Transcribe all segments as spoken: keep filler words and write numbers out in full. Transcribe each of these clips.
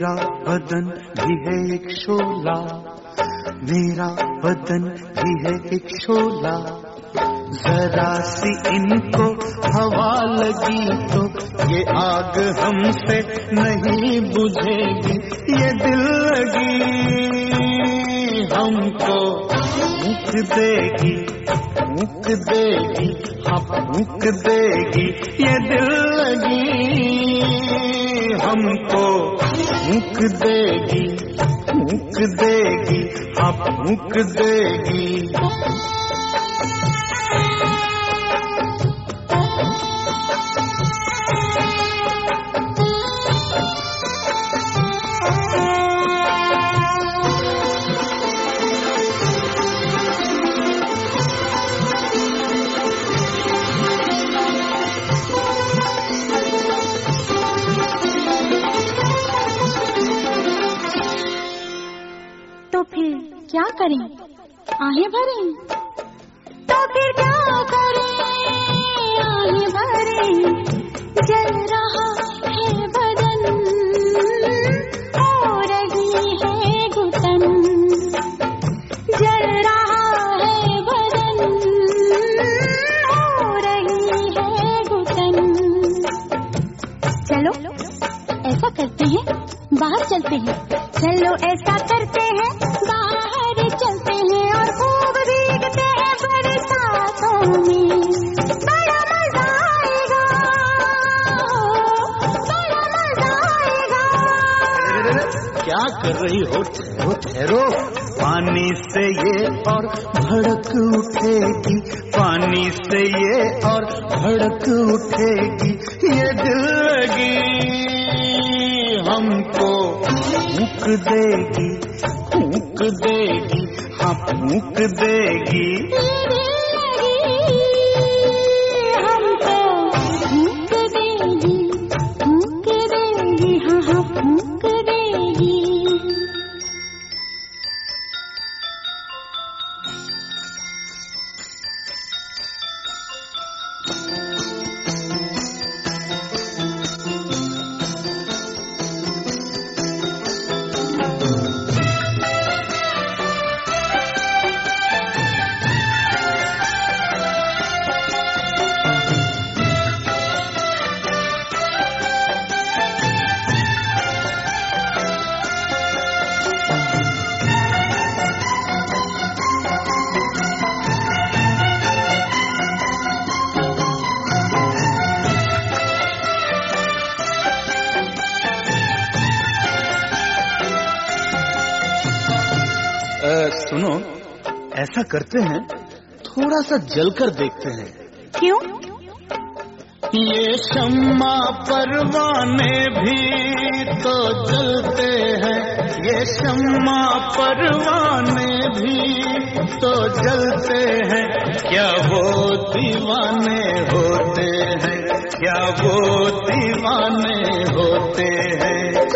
तेरा बदन भी है एक शोला, मेरा बदन भी है एक शोला। जरा सी इनको हवा लगी तो ये आग हमसे नहीं बुझेगी। ये दिल लगी हमको फूंक देगी, फूंक देगी, हाँ फूंक देगी। ये दिल लगी हमको फूंक देगी, फूंक देगी, हाँ फूंक देगी। तो फिर क्या करें, आहें भरें? तो फिर क्या करें, आहें भरें? जल रहा है बदन, हो रही है घुटन। जल रहा है बदन, हो रही है घुटन। चलो ऐसा करते हैं, बाहर चलते हैं। चलो ऐसा करते हैं, बाहर चलते हैं और खूब भीगते हैं बरसातों में। बड़ा मजा आएगा, बड़ा मजा आएगा। क्या कर रही हो? ठहरो ठहरो। पानी से ये और भड़क उठेगी, पानी से ये और भड़क उठेगी। ये दिल लगी हमको फूंक देगी, फूंक देगी, हाँ फूंक देगी। हमको फूंक देगी, फूंक देगी, हाँ हाँ फूंक देगी। सुनो, ऐसा करते हैं, थोड़ा सा जलकर देखते हैं। क्यों? ये शम्मा परवाने भी तो जलते हैं, ये शम्मा परवाने भी तो जलते हैं। क्या वो दीवाने होते हैं, क्या वो दीवाने होते हैं।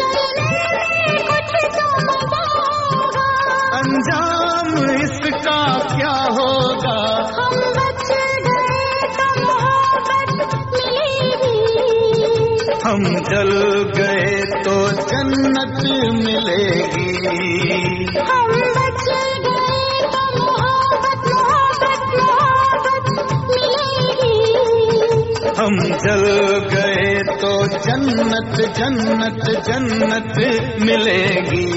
अंजाम इसका क्या होगा? हम बच गए तो मोहब्बत मिलेगी, हम जल गए तो जन्नत मिलेगी। हम बच गए तो मोहब्बत मोहब्बत मोहब्बत मिलेगी। हम जल गए तो जन्नत जन्नत जन्नत मिलेगी।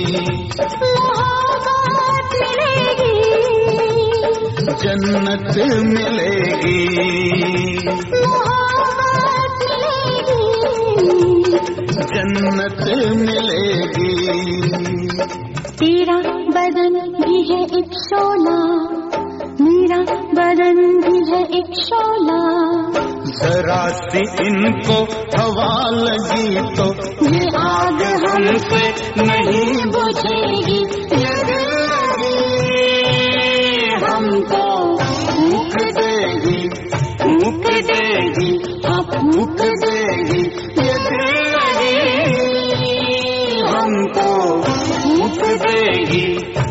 जन्नत मिलेगी, जन्नत मिलेगी। तेरा बदन भी है एक शोला, मेरा बदन भी है एक शोला। जरा सी इनको हवा लगी तो ये आग हमसे नहीं बुझेगी। ये दिल हमको फूंक देगी, फूंक देगी, हाँ फूंक देगी। ये दिल हमको फूंक देगी।